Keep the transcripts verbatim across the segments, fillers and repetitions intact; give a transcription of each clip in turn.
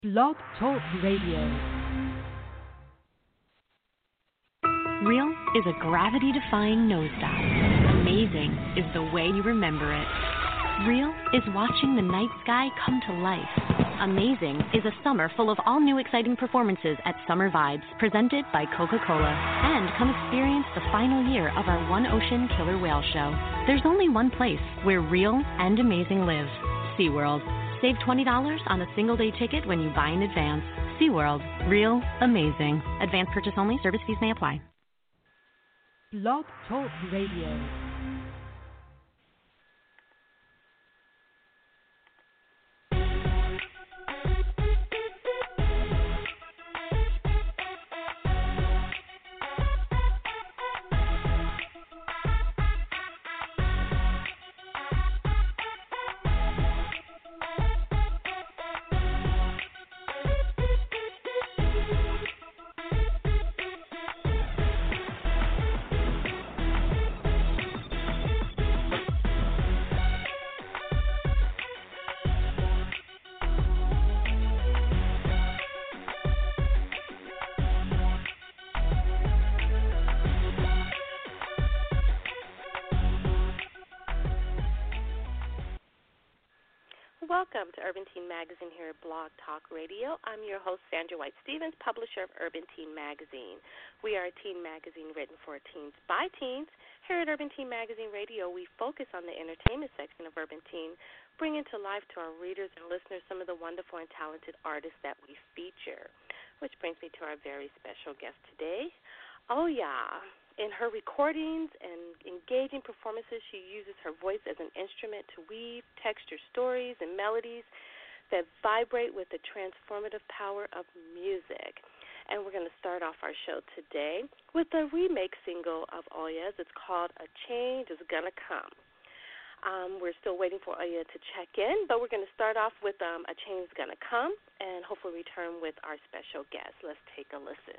Blog Talk Radio. Real is a gravity-defying nosedive. Amazing is the way you remember it. Real is watching the night sky come to life. Amazing is a summer full of all new exciting performances at Summer Vibes, presented by Coca-Cola. And come experience the final year of our One Ocean Killer Whale Show. There's only one place where real and amazing live. SeaWorld. Save twenty dollars on a single-day ticket when you buy in advance. SeaWorld. Real. Amazing. Advance purchase only. Service fees may apply. Blog Talk Radio. Welcome to Urban Teen Magazine here at Blog Talk Radio. I'm your host, Sandra White Stevens, publisher of Urban Teen Magazine. We are a teen magazine written for teens by teens. Here at Urban Teen Magazine Radio, we focus on the entertainment section of Urban Teen, bringing to life to our readers and listeners some of the wonderful and talented artists that we feature. Which brings me to our very special guest today. Oh, yeah. In her recordings and engaging performances, she uses her voice as an instrument to weave texture stories and melodies that vibrate with the transformative power of music. And we're going to start off our show today with a remake single of Oya's. It's called A Change Is Gonna Come. Um, we're still waiting for Oya to check in, but we're going to start off with um, A Change Is Gonna Come and hopefully return with our special guest. Let's take a listen.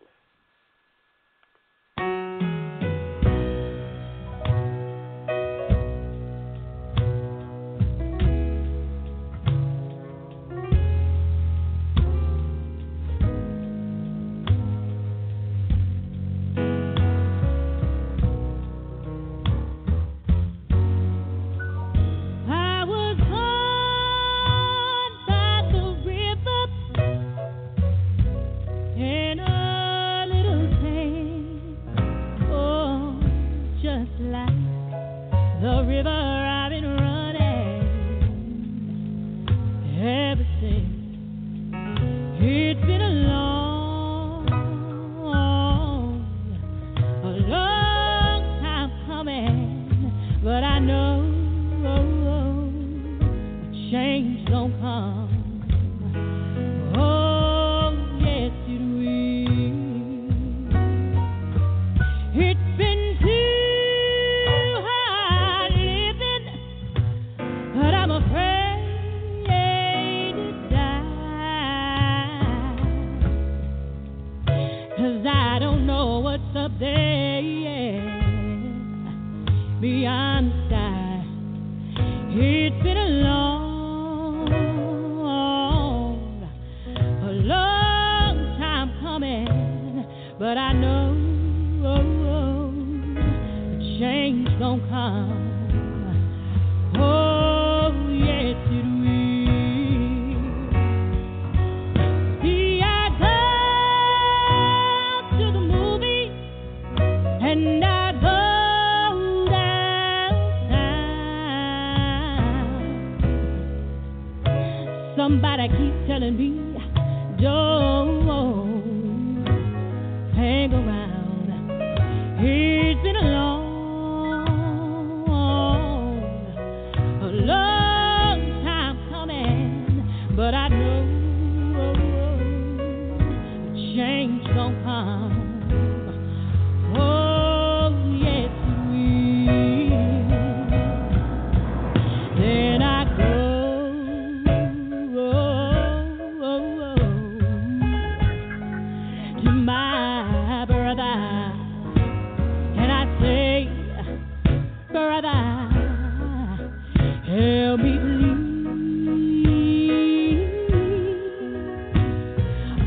Oh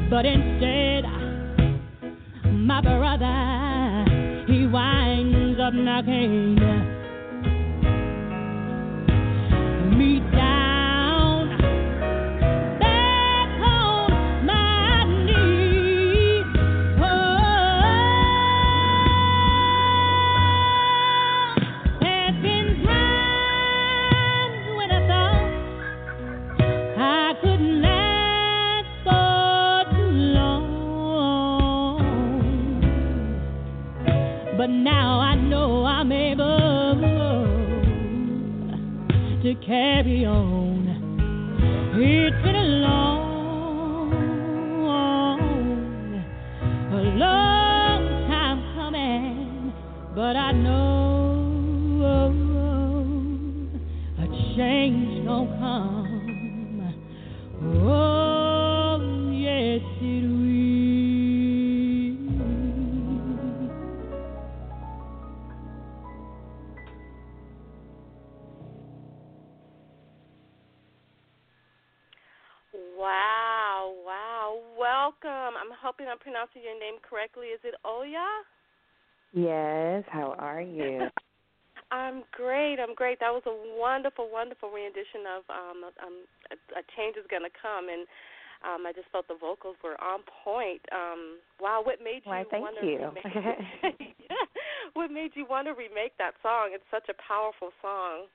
but instead, my brother, he winds up knocking me down, back on my knees. Oh, there's been times when I thought I couldn't last for too long, but now I know I'm able to carry on. It's been a long, a long time coming, but I know a change gon' come. Oh, yes it will. Wow, wow. Welcome. I'm hoping I'm pronouncing your name correctly. Is it Oya? Yes, how are you? I'm great. I'm great. That was a wonderful, wonderful rendition of um, um, a, a Change Is Gonna Come, and um, I just felt the vocals were on point. Um, wow, what made you Why, thank want to you. remake? Yeah. What made you want to remake that song? It's such a powerful song.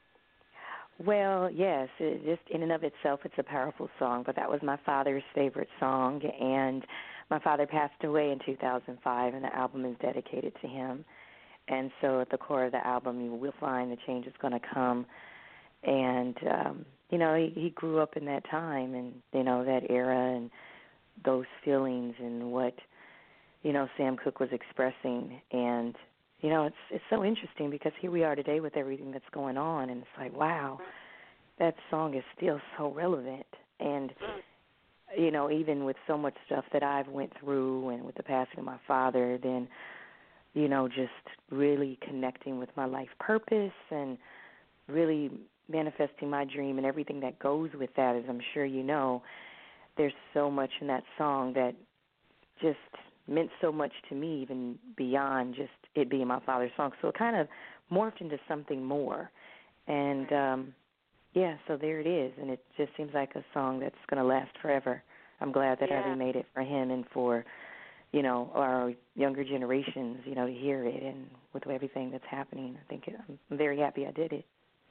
Well, yes, it just in and of itself, it's a powerful song, but that was my father's favorite song, and my father passed away in two thousand five, and the album is dedicated to him. And so at the core of the album, you will find The Change Is Gonna Come. And, um, you know, he, he grew up in that time and, you know, that era and those feelings and what, you know, Sam Cooke was expressing. And, you know, it's it's so interesting because here we are today with everything that's going on, and it's like, wow, that song is still so relevant. And, you know, even with so much stuff that I've went through and with the passing of my father, then, you know, just really connecting with my life purpose and really manifesting my dream and everything that goes with that, as I'm sure you know, there's so much in that song that just meant so much to me, even beyond just it being my father's song. So it kind of morphed into something more. And, um, yeah, so there it is. And it just seems like a song that's going to last forever. I'm glad that Yeah. I remade it for him and for, you know, our younger generations, you know, to hear it and with everything that's happening. I think it, I'm very happy I did it.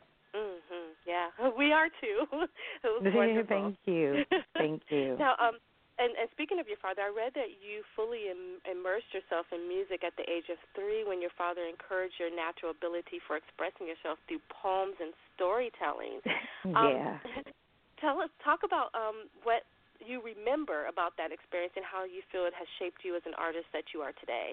Mhm. Yeah, we are too. It was wonderful. Thank you. Thank you. Now, um, and, and speaking of your father, I read that you fully Im- immersed yourself in music at the age of three when your father encouraged your natural ability for expressing yourself through poems and storytelling. Yeah. Um, tell us, talk about um, what you remember about that experience and how you feel it has shaped you as an artist that you are today.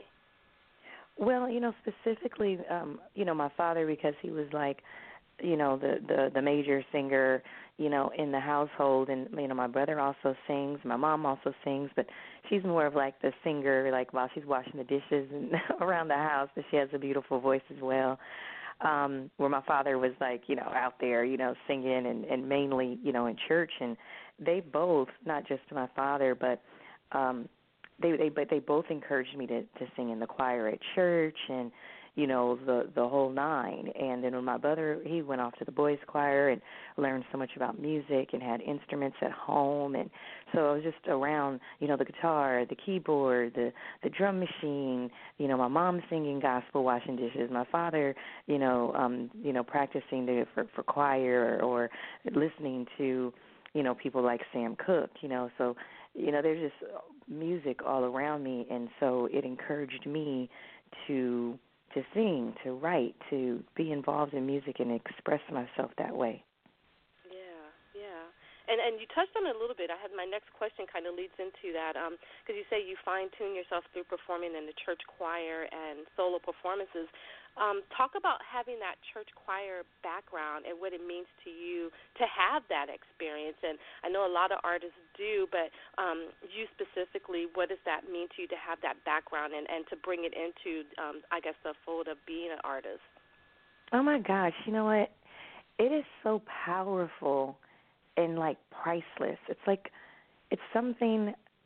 Well, you know, specifically, um, you know, my father, because he was like, you know, the, the, the major singer, you know, in the household. And, you know, my brother also sings. My mom also sings, but she's more of like the singer, like while she's washing the dishes and around the house, but she has a beautiful voice as well. Um, where my father was like, you know, out there, you know, singing and, and mainly, you know, in church. And they both, not just my father, but um, they they but they both encouraged me to, to sing in the choir at church and, you know, the the whole nine. And then when my brother, he went off to the boys' choir and learned so much about music and had instruments at home. And so I was just around, you know, the guitar, the keyboard, the, the drum machine, you know, my mom singing gospel, washing dishes, my father, you know, um, you know, practicing to, for, for choir or, or listening to, you know, people like Sam Cooke, you know. So, you know, there's just music all around me. And so it encouraged me to to sing, to write, to be involved in music and express myself that way. Yeah, yeah. And and you touched on it a little bit. I had my next question kind of leads into that because um, you say you fine-tune yourself through performing in the church choir and solo performances. Um, talk about having that church choir background and what it means to you to have that experience. And I know a lot of artists do, but um, you specifically, what does that mean to you to have that background and, and to bring it into, um, I guess, the fold of being an artist? Oh, my gosh. You know what? It is so powerful and, like, priceless. It's like it's something,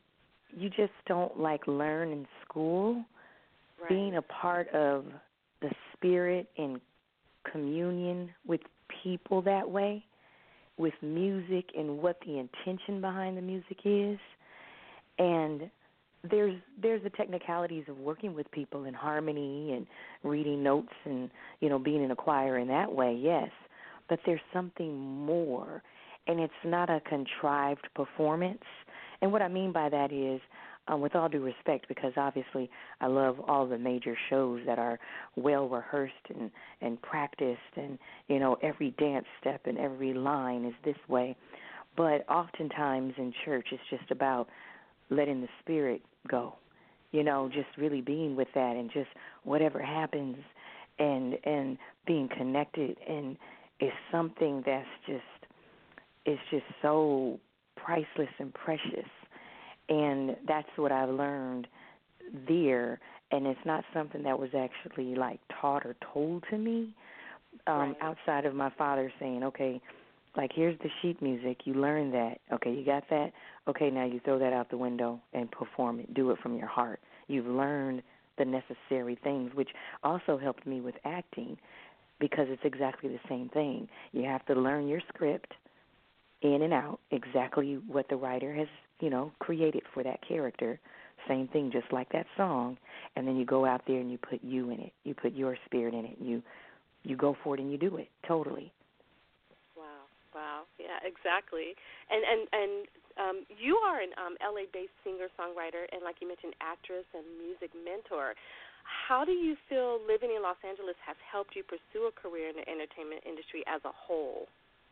you just don't like learn in school. Right. Being a part of the spirit and communion with people that way, with music and what the intention behind the music is, and there's there's the technicalities of working with people in harmony and reading notes and, you know, being in a choir in that way, yes, but there's something more, and it's not a contrived performance. And what I mean by that is, um, with all due respect, because obviously I love all the major shows that are well rehearsed and, and practiced, and, you know, every dance step and every line is this way. But oftentimes in church it's just about letting the spirit go, you know, just really being with that, and just whatever happens, and and being connected, and it's something that's just, it's just so priceless and precious. And that's what I've learned there, and it's not something that was actually like taught or told to me, um, right. outside of my father saying, okay, like, here's the sheet music, you learn that, okay, you got that, okay, now you throw that out the window and perform it, do it from your heart. You've learned the necessary things, which also helped me with acting, because it's exactly the same thing. You have to learn your script in and out, exactly what the writer has, you know, created for that character. Same thing, just like that song. And then you go out there and you put you in it. You put your spirit in it. You you go for it and you do it totally. Wow, wow, yeah, exactly. And and and um, you are an um, L A-based singer-songwriter, and like you mentioned, actress and music mentor. How do you feel living in Los Angeles has helped you pursue a career in the entertainment industry as a whole?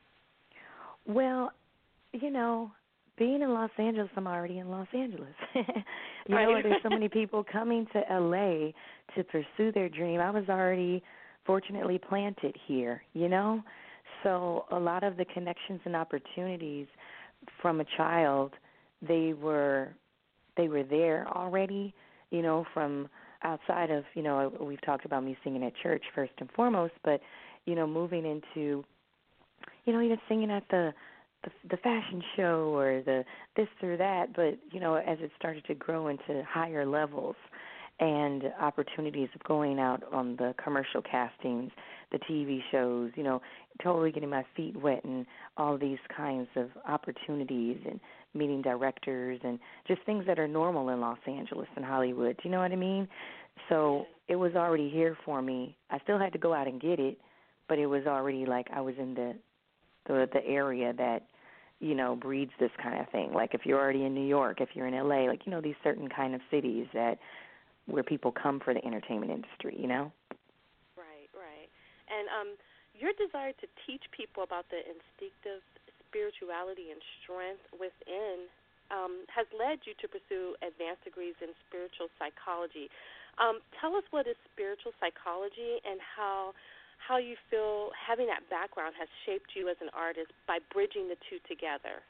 Well, you know, being in Los Angeles, I'm already in Los Angeles. you right. know, there's so many people coming to L A to pursue their dream. I was already fortunately planted here, you know. So a lot of the connections and opportunities from a child, they were they were there already, you know, from outside of, you know, we've talked about me singing at church first and foremost, but, you know, moving into, you know, even singing at the, the the fashion show or the this or that, but, you know, as it started to grow into higher levels and opportunities of going out on the commercial castings, the T V shows, you know, totally getting my feet wet and all these kinds of opportunities and meeting directors and just things that are normal in Los Angeles and Hollywood. Do you know what I mean? So it was already here for me. I still had to go out and get it, but it was already like I was in the the, the area that, you know, breeds this kind of thing. Like if you're already in New York, if you're in L A, like, you know, these certain kind of cities that where people come for the entertainment industry, you know? Right, right. And um, your desire to teach people about the instinctive spirituality and strength within um, has led you to pursue advanced degrees in spiritual psychology. Um, tell us what is spiritual psychology and how how you feel having that background has shaped you as an artist by bridging the two together.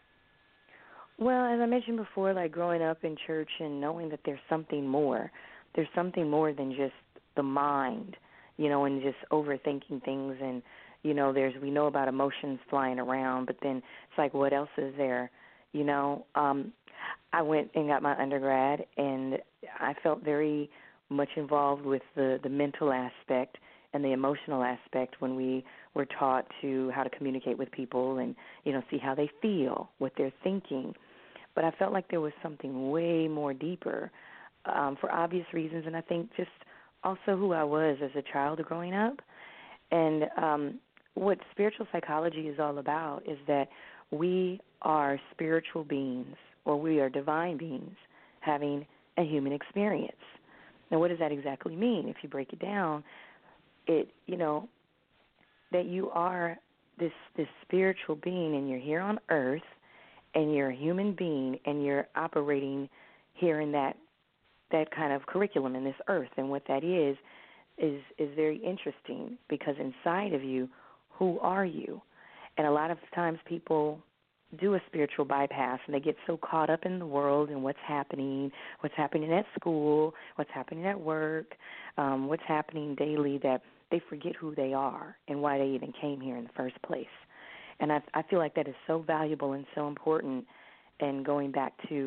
Well, as I mentioned before, like growing up in church and knowing that there's something more. There's something more than just the mind, you know, and just overthinking things. And, you know, there's we know about emotions flying around, but then it's like, what else is there, you know? Um, I went and got my undergrad, and I felt very much involved with the, the mental aspect and the emotional aspect when we were taught to how to communicate with people and, you know, see how they feel, what they're thinking. But I felt like there was something way more deeper um, for obvious reasons, and I think just also who I was as a child growing up. And um, what spiritual psychology is all about is that we are spiritual beings, or we are divine beings having a human experience. Now, what does that exactly mean? If you break it down, it, you know, that you are this this spiritual being, and you're here on earth, and you're a human being, and you're operating here in that that kind of curriculum in this earth. And what that is is is very interesting, because inside of you, who are you? And a lot of times people do a spiritual bypass, and they get so caught up in the world and what's happening, what's happening at school, what's happening at work, um, what's happening daily, that they forget who they are and why they even came here in the first place. And I, I feel like that is so valuable and so important. And going back to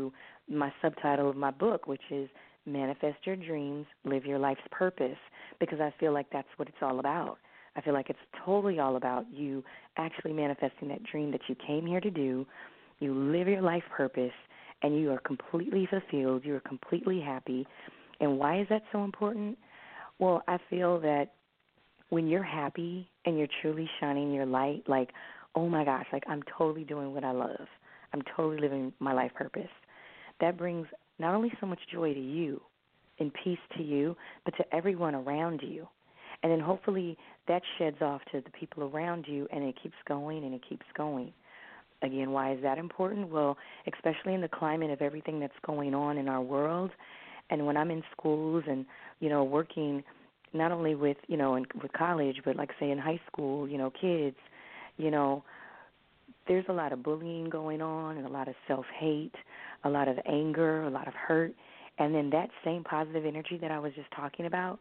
my subtitle of my book, which is Manifest Your Dreams, Live Your Life's Purpose, because I feel like that's what it's all about. I feel like it's totally all about you actually manifesting that dream that you came here to do. You live your life purpose, and you are completely fulfilled. You are completely happy. And why is that so important? Well, I feel that when you're happy and you're truly shining your light, like, oh, my gosh, like I'm totally doing what I love. I'm totally living my life purpose. That brings not only so much joy to you and peace to you, but to everyone around you. And then hopefully that sheds off to the people around you, and it keeps going and it keeps going. Again, why is that important? Well, especially in the climate of everything that's going on in our world, and when I'm in schools and, you know, working not only with, you know, in, with college, but like, say, in high school, you know, kids, you know, there's a lot of bullying going on and a lot of self-hate, a lot of anger, a lot of hurt. And then that same positive energy that I was just talking about,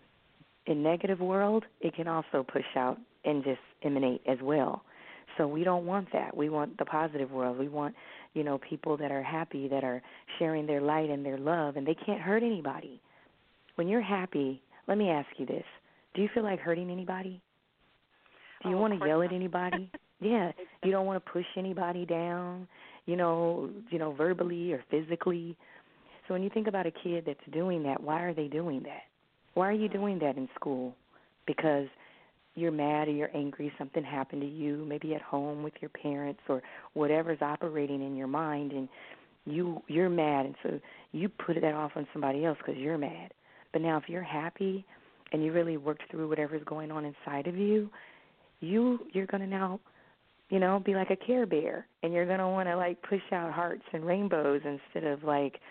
in negative world, it can also push out and just emanate as well. So we don't want that. We want the positive world. We want, you know, people that are happy, that are sharing their light and their love, and they can't hurt anybody. When you're happy, let me ask you this. Do you feel like hurting anybody? Do you oh, want to yell at anybody? Yeah. You don't want to push anybody down, you know, you know, verbally or physically. So when you think about a kid that's doing that, why are they doing that? Why are you doing that in school? Because you're mad or you're angry, something happened to you, maybe at home with your parents or whatever's operating in your mind, and you, you're mad, and so you put that off on somebody else because you're mad. But now if you're happy and you really worked through whatever's going on inside of you, you, you're going to now, you know, be like a Care Bear, and you're going to want to, like, push out hearts and rainbows instead of, like,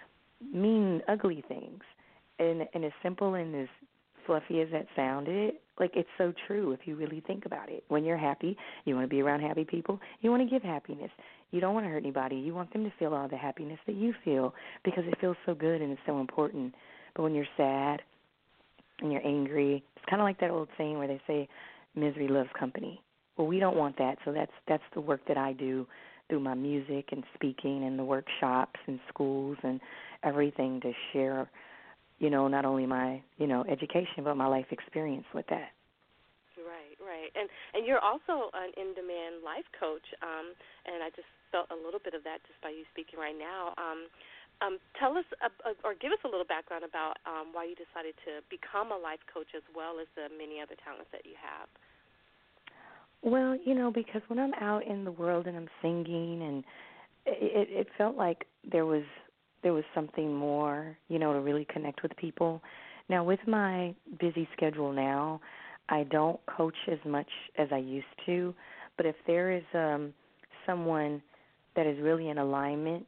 mean, ugly things. And, and as simple and as fluffy as that sounded, like, it's so true if you really think about it. When you're happy, you want to be around happy people. You want to give happiness. You don't want to hurt anybody. You want them to feel all the happiness that you feel because it feels so good and it's so important. But when you're sad and you're angry, it's kind of like that old saying where they say, misery loves company. Well, we don't want that, so that's that's the work that I do through my music and speaking and the workshops and schools and everything to share, you know, not only my, you know, education, but my life experience with that. Right, right. And and you're also an in-demand life coach, um, and I just felt a little bit of that just by you speaking right now. Um, um, tell us, uh, or give us a little background about um, why you decided to become a life coach as well as the many other talents that you have. Well, you know, because when I'm out in the world and I'm singing, and it, it felt like there was there was something more, you know, to really connect with people. Now, with my busy schedule now, I don't coach as much as I used to, but if there is um, someone that is really in alignment,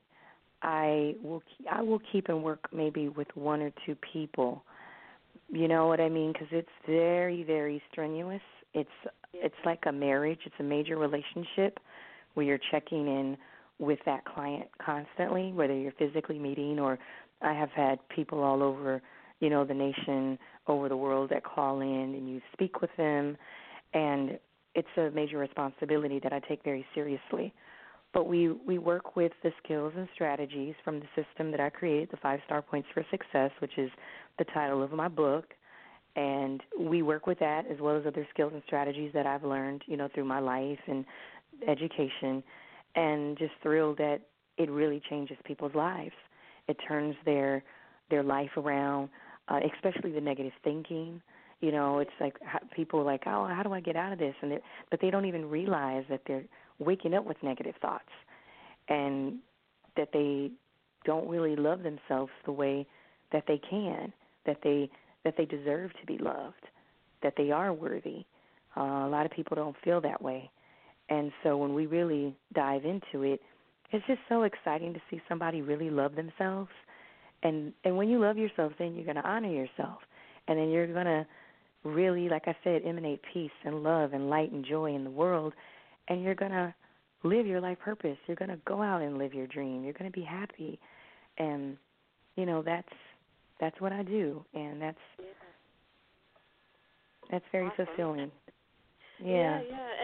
I will I will keep and work maybe with one or two people. You know what I mean? Because it's very, very strenuous. It's it's like a marriage. It's a major relationship where you're checking in with that client constantly, whether you're physically meeting or I have had people all over, you know, the nation, over the world that call in and you speak with them, and it's a major responsibility that I take very seriously. But we, we work with the skills and strategies from the system that I created, the Five Star Points for Success, which is the title of my book. And we work with that as well as other skills and strategies that I've learned, you know, through my life and education, and just thrilled that it really changes people's lives. It turns their their life around, uh, especially the negative thinking. You know, it's like how, people are like, oh, how do I get out of this? And but they don't even realize that they're waking up with negative thoughts and that they don't really love themselves the way that they can, that they that they deserve to be loved, that they are worthy. Uh, a lot of people don't feel that way. And so when we really dive into it, it's just so exciting to see somebody really love themselves. And and when you love yourself, then you're going to honor yourself. And then you're going to really, like I said, emanate peace and love and light and joy in the world. And you're going to live your life purpose. You're going to go out and live your dream. You're going to be happy. And, you know, that's that's what I do. And that's that's very awesome. fulfilling. Yeah, yeah. And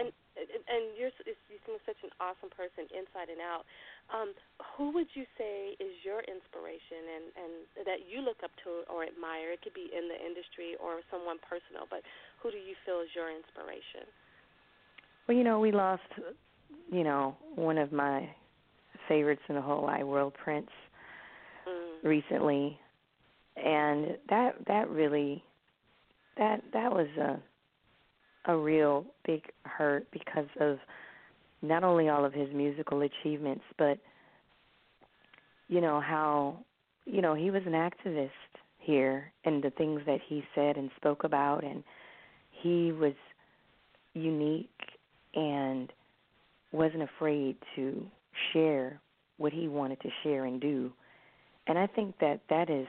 and you're you seem such an awesome person inside and out. Um, who would you say is your inspiration and, and that you look up to or admire? It could be in the industry or someone personal, but who do you feel is your inspiration? Well, you know, we lost, you know, one of my favorites in the whole wide world, Prince, mm. recently, and that that really that that was a a real big hurt because of not only all of his musical achievements, but, you know, how, you know, he was an activist here and the things that he said and spoke about, and he was unique and wasn't afraid to share what he wanted to share and do. And I think that that is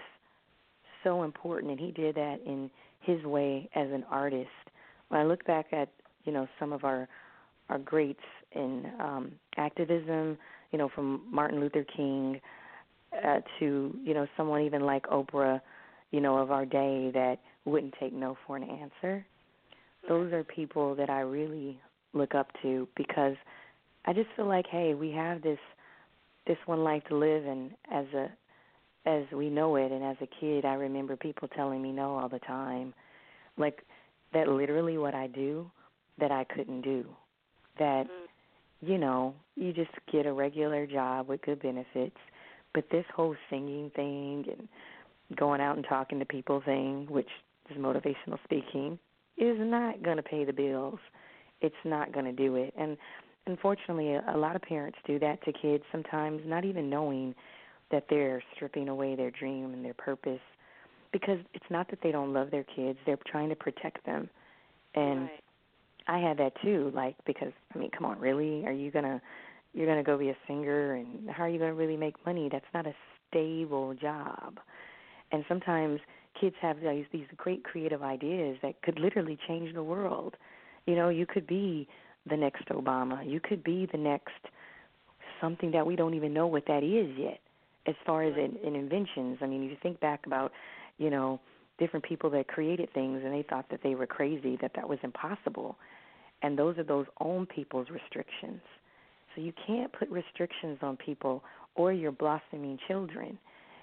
so important, and he did that in his way as an artist. When I look back at, you know, some of our our greats in um, activism, you know, from Martin Luther King uh, to, you know, someone even like Oprah, you know, of our day that wouldn't take no for an answer. Those are people that I really look up to because I just feel like, hey, we have this this one life to live, and as a as we know it, and as a kid, I remember people telling me no all the time, like that literally what I do that I couldn't do. That, you know, you just get a regular job with good benefits, but this whole singing thing and going out and talking to people thing, which is motivational speaking, is not going to pay the bills. It's not going to do it. And unfortunately, a lot of parents do that to kids sometimes, not even knowing that they're stripping away their dream and their purpose, because it's not that they don't love their kids. They're trying to protect them. And right. I had that too, like, because, I mean, come on, really? Are you going to, you're going to go be a singer, and how are you going to really make money? That's not a stable job. And sometimes kids have these, these great creative ideas that could literally change the world. You know, you could be the next Obama. You could be the next something that we don't even know what that is yet as far as in, in inventions. I mean, you think back about, you know, different people that created things, and they thought that they were crazy, that that was impossible. And those are those own people's restrictions. So you can't put restrictions on people or your blossoming children.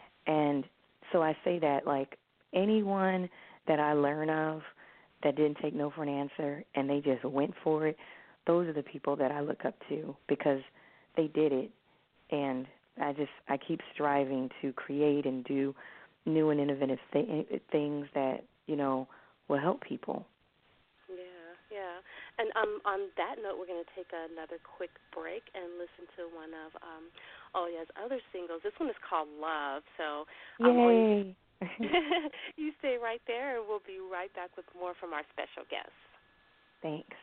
And so I say that, like, anyone that I learn of that didn't take no for an answer and they just went for it, those are the people that I look up to because they did it. And I just, I keep striving to create and do new and innovative th- things that, you know, will help people. Yeah, yeah. And um, on that note, we're going to take another quick break and listen to one of um, Olia's other singles. This one is called Love. So, um, Yay. You stay right there, and we'll be right back with more from our special guest. Thanks.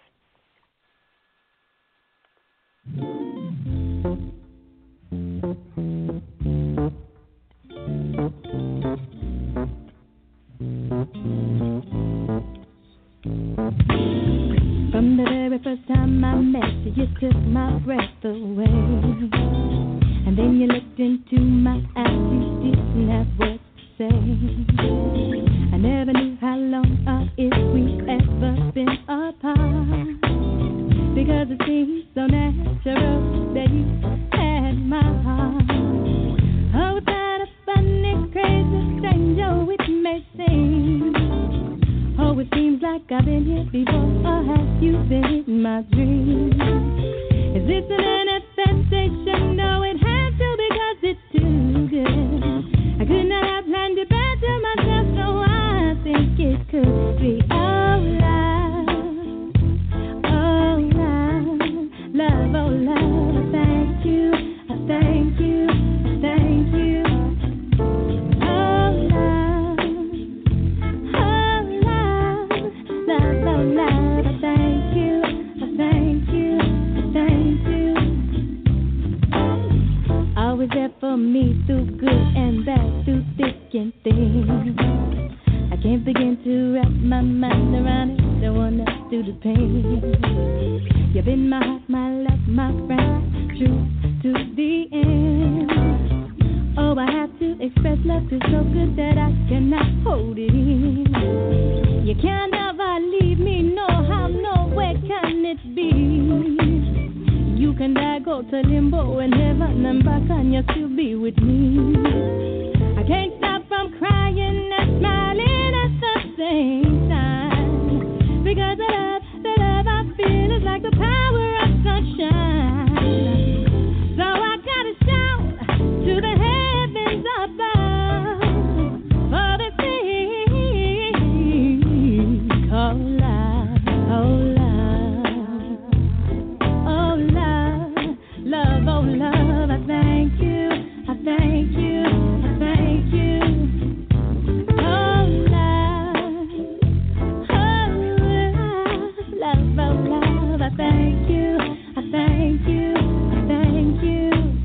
From the very first time I met you, you took my breath away. And then you looked into my eyes, you didn't have what to say. I never knew how long or if we ever been apart, because it seems so natural that you had my heart. Oh, it's not a funny, crazy stranger it may seem. Oh, it seems like I've been here before, or have you been in my dreams? Is this an manifestation? No, it has to, because it's too good. I could not have planned it better myself, so I think it could be. Oh, love, oh, love, love, oh, love, I thank you, I thank you, I thank you. Always there for me through good and bad, through thick and thin. I can't begin to wrap my mind around it, don't wanna do the pain. You've been my heart, my love, my friend, true to the end. Oh, I have to express love, is so good that I cannot hold it in. You can't ever leave me, no how, no way. where can it be? You can die, go to limbo in heaven and back, and you still be with me. I can't stop from crying and smiling at the same time, because the love, the love I feel is like the power of sunshine. So I gotta shout to the heavens above for the thing called love, oh love, oh love, love, oh love. I thank you, I thank you, I thank you. Oh love, oh love, love, oh love. I thank you, I thank you, I thank you.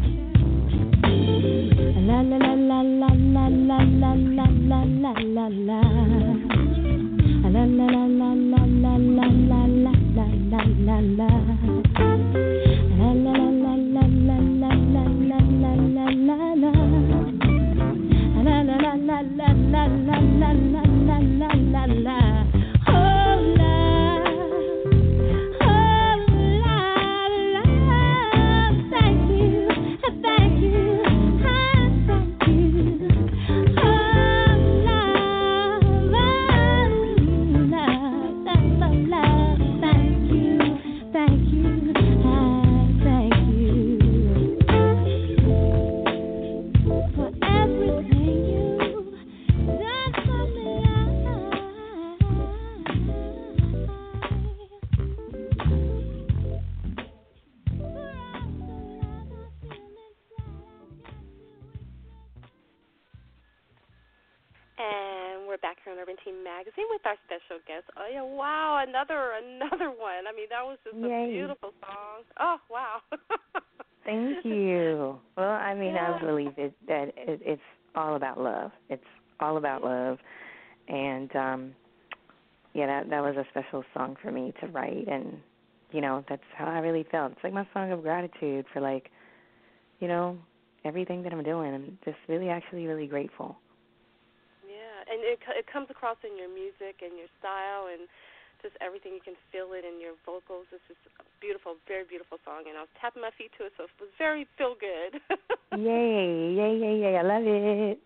La la la la la la la la la la la la la. La la la la la la la la la la la la la. La la la la la la la la la la la la la. La la la la la la la la la la la la la. Oh love, oh love, love. Thank you, thank you, I thank you. Oh love, love, love, love. Thank you, thank you, I thank you for everything you've done for me. And we're back here on Urban Teen Magazine with our special guest. Oh yeah, wow, another another one. I mean, that was just Yay. a beautiful song. Oh wow. Thank you. Well, I mean, Yeah. I believe it, that it, it's all about love. It's all about love, and um, yeah, that that was a special song for me to write, and you know, that's how I really felt. It's like my song of gratitude for, like, you know, everything that I'm doing. I'm just really, actually, really grateful. Yeah, and it it comes across in your music and your style and just everything. You can feel it in your vocals. It's just a beautiful, very beautiful song, and I was tapping my feet to it, so it was very feel good. Yay, yay, yay, yay, I love it.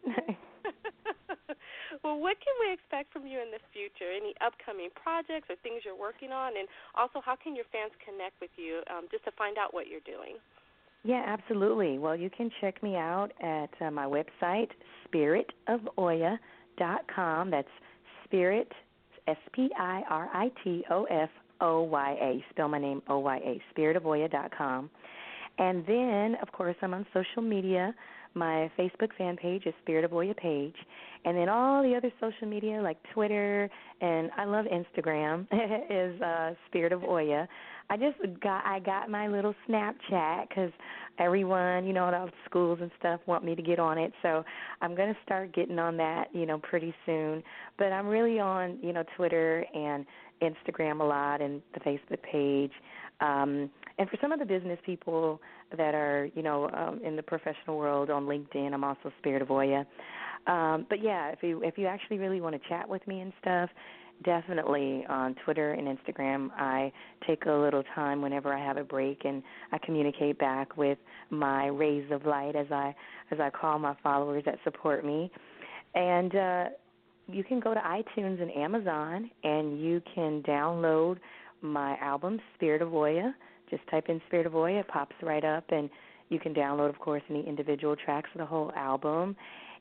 Well, what can we expect from you in the future? Any upcoming projects or things you're working on? And also, how can your fans connect with you um, just to find out what you're doing? Yeah, absolutely. Well, you can check me out at uh, my website, spirit of oya dot com. That's Spirit, S P I R I T O F O Y A. Spell my name O Y A, spirit of oya dot com. And then, of course, I'm on social media. My Facebook fan page is Spirit of Oya page. And then all the other social media like Twitter, and I love Instagram, is uh, Spirit of Oya. I just got I got my little Snapchat because everyone, you know, all the schools and stuff want me to get on it. So I'm going to start getting on that, you know, pretty soon. But I'm really on, you know, Twitter and Instagram a lot, and the Facebook page. Um, and for some of the business people that are, you know, um, in the professional world on LinkedIn, I'm also Spirit of Oya. Um, but, yeah, if you if you actually really want to chat with me and stuff, definitely on Twitter and Instagram, I take a little time whenever I have a break, and I communicate back with my rays of light, as I as I call my followers that support me. And uh, you can go to iTunes and Amazon, and you can download my album, Spirit of Oya. Just type in Spirit of Oya, it pops right up, and you can download, of course, any individual tracks of the whole album.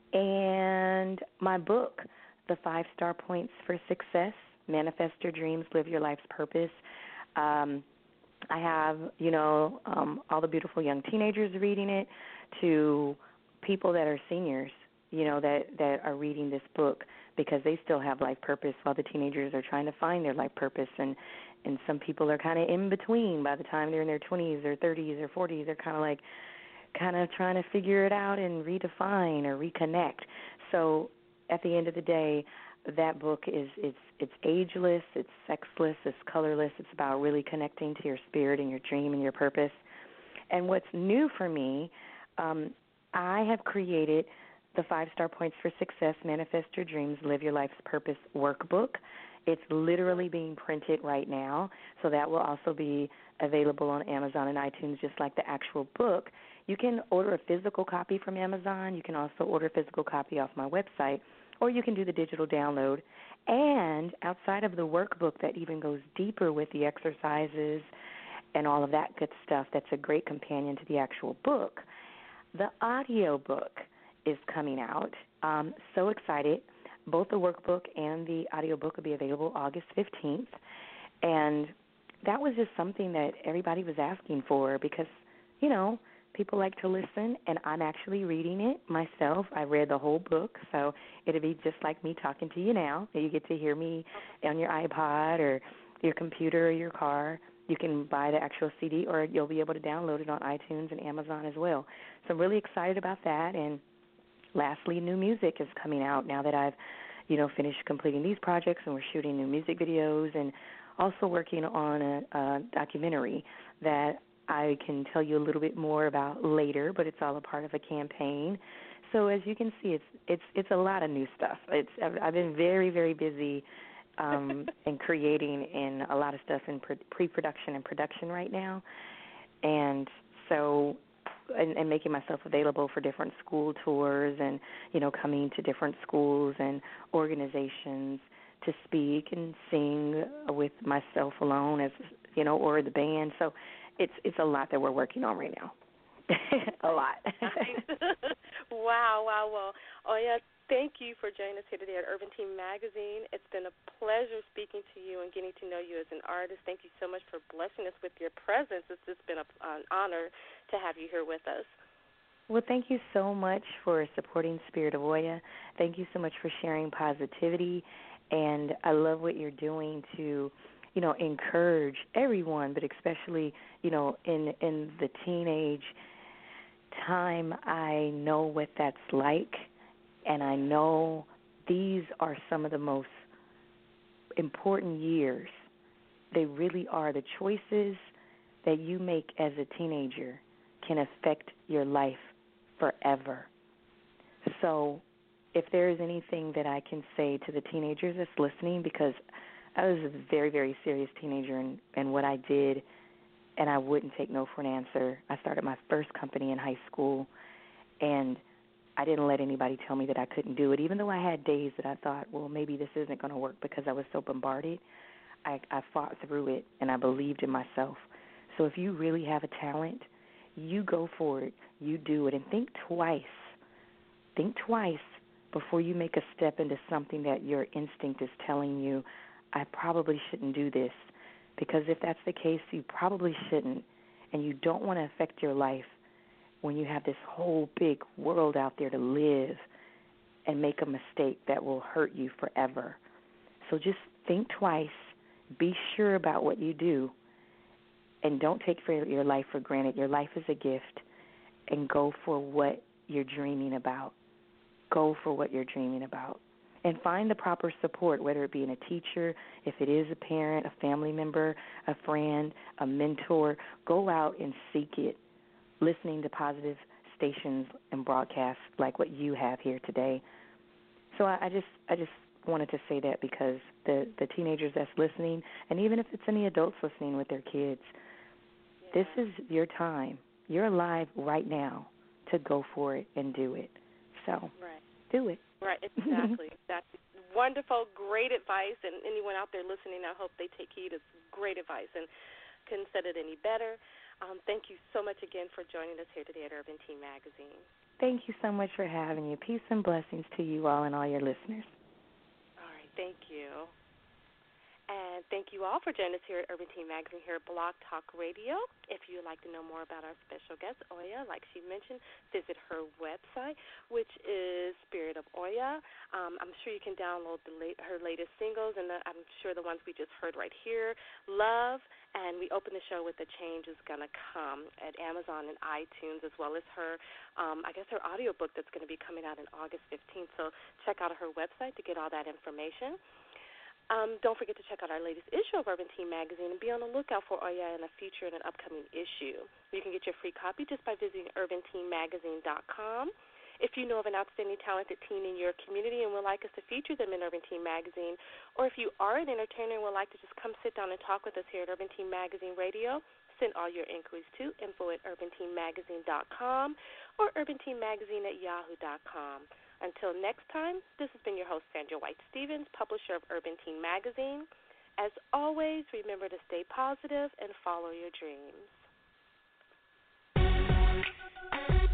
And my book, The Five Star Points for Success, Manifest Your Dreams, Live Your Life's Purpose. Um, I have, you know, um, all the beautiful young teenagers reading it, to people that are seniors, you know, that, that are reading this book because they still have life purpose while the teenagers are trying to find their life purpose. And, and some people are kind of in between. By the time they're in their twenties or thirties or forties, they're kind of like kind of trying to figure it out and redefine or reconnect. So at the end of the day, that book is it's it's ageless, it's sexless, it's colorless. It's about really connecting to your spirit and your dream and your purpose. And what's new for me, um, I have created the Five Star Points for Success, Manifest Your Dreams, Live Your Life's Purpose workbook. It's literally being printed right now, so that will also be available on Amazon and iTunes just like the actual book. You can order a physical copy from Amazon. You can also order a physical copy off my website, or you can do the digital download. And outside of the workbook that even goes deeper with the exercises and all of that good stuff, that's a great companion to the actual book, the audio book is coming out. Um, so excited. Both the workbook and the audio book will be available August fifteenth. And that was just something that everybody was asking for because, you know, people like to listen, and I'm actually reading it myself. I read the whole book, so it'll be just like me talking to you now. You get to hear me on your iPod or your computer or your car. You can buy the actual C D, or you'll be able to download it on iTunes and Amazon as well. So I'm really excited about that. And lastly, new music is coming out now that I've, you know, finished completing these projects, and we're shooting new music videos and also working on a, a documentary that I can tell you a little bit more about later, but it's all a part of a campaign. So as you can see, it's it's it's a lot of new stuff. It's I've, I've been very, very busy um, in creating and a lot of stuff in pre- pre-production and production right now, and so and, and making myself available for different school tours and, you know, coming to different schools and organizations to speak and sing with myself alone, as you know, or the band. So it's it's a lot that we're working on right now. A lot. Wow, wow, well, oh yeah, thank you for joining us here today at Urban Teen Magazine. It's been a pleasure speaking to you and getting to know you as an artist. Thank you so much for blessing us with your presence. It's just been a, an honor to have you here with us. Well, thank you so much for supporting Spirit of Oya. Thank you so much for sharing positivity, and I love what you're doing to, you know, encourage everyone, but especially, you know, in in the teenage time. I know what that's like, and I know these are some of the most important years. They really are. The choices that you make as a teenager can affect your life forever. So if there is anything that I can say to the teenagers that's listening, because I was a very, very serious teenager, and, and what I did, and I wouldn't take no for an answer. I started my first company in high school, and I didn't let anybody tell me that I couldn't do it, even though I had days that I thought, well, maybe this isn't going to work because I was so bombarded. I, I fought through it, and I believed in myself. So if you really have a talent, you go for it. You do it, and think twice. Think twice before you make a step into something that your instinct is telling you, I probably shouldn't do this. Because if that's the case, you probably shouldn't, and you don't want to affect your life when you have this whole big world out there to live and make a mistake that will hurt you forever. So just think twice, be sure about what you do, and don't take for your life for granted. Your life is a gift, and go for what you're dreaming about. Go for what you're dreaming about. And find the proper support, whether it be in a teacher, if it is a parent, a family member, a friend, a mentor. Go out and seek it, listening to positive stations and broadcasts like what you have here today. So I, I just I just wanted to say that because the, the teenagers that's listening, and even if it's any adults listening with their kids, yeah. This is your time. You're alive right now to go for it and do it. So right. do it. Right, exactly. That's wonderful, great advice, and anyone out there listening, I hope they take heed. It's great advice and couldn't said it any better. Um, thank you so much again for joining us here today at Urban Teen Magazine. Thank you so much for having me. Peace and blessings to you all and all your listeners. All right, thank you. And thank you all for joining us here at Urban Teen Magazine here at Blog Talk Radio. If you would like to know more about our special guest, Oya, like she mentioned, visit her website, which is Spirit of Oya. Um, I'm sure you can download the late, her latest singles, and the, I'm sure the ones we just heard right here, Love, and we open the show with The Change Is Gonna Come at Amazon and iTunes, as well as her, um, I guess her audiobook that's going to be coming out on August fifteenth. So check out her website to get all that information. Um, don't forget to check out our latest issue of Urban Teen Magazine and be on the lookout for Oya in a feature in an upcoming issue. You can get your free copy just by visiting urban teen magazine dot com. If you know of an outstanding, talented teen in your community and would like us to feature them in Urban Teen Magazine, or if you are an entertainer and would like to just come sit down and talk with us here at Urban Teen Magazine Radio, send all your inquiries to info at urban teen magazine dot com or urban teen magazine at yahoo dot com. Until next time, this has been your host, Sandra White-Stevens, publisher of Urban Teen Magazine. As always, remember to stay positive and follow your dreams.